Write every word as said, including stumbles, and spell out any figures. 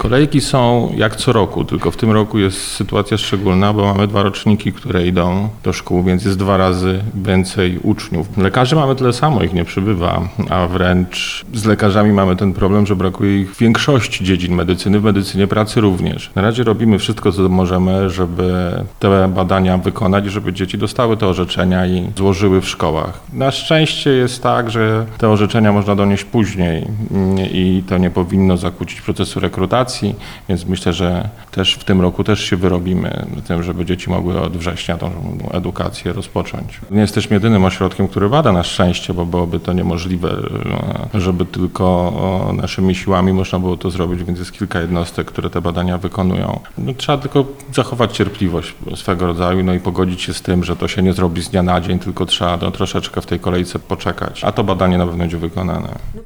Kolejki są jak co roku, tylko w tym roku jest sytuacja szczególna, bo mamy dwa roczniki, które idą do szkół, więc jest dwa razy więcej uczniów. Lekarzy mamy tyle samo, ich nie przybywa, a wręcz z lekarzami mamy ten problem, że brakuje ich w większości dziedzin medycyny, w medycynie pracy również. Na razie robimy wszystko, co możemy, żeby te badania wykonać, żeby dzieci dostały te orzeczenia i złożyły w szkołach. Na szczęście jest tak, że te orzeczenia można donieść później i to nie powinno zakłócić procesu rekrutacji, więc myślę, że też w tym roku też się wyrobimy tym, żeby dzieci mogły od września tą edukację rozpocząć. Nie jesteśmy jedynym ośrodkiem, który bada na szczęście, bo byłoby to niemożliwe, żeby tylko naszymi siłami można było to zrobić, więc jest kilka jednostek, które te badania wykonują. No, trzeba tylko zachować cierpliwość swego rodzaju, no i pogodzić się z tym, że to się nie zrobi z dnia na dzień, tylko trzeba no, troszeczkę w tej kolejce poczekać, a to badanie na pewno będzie wykonane.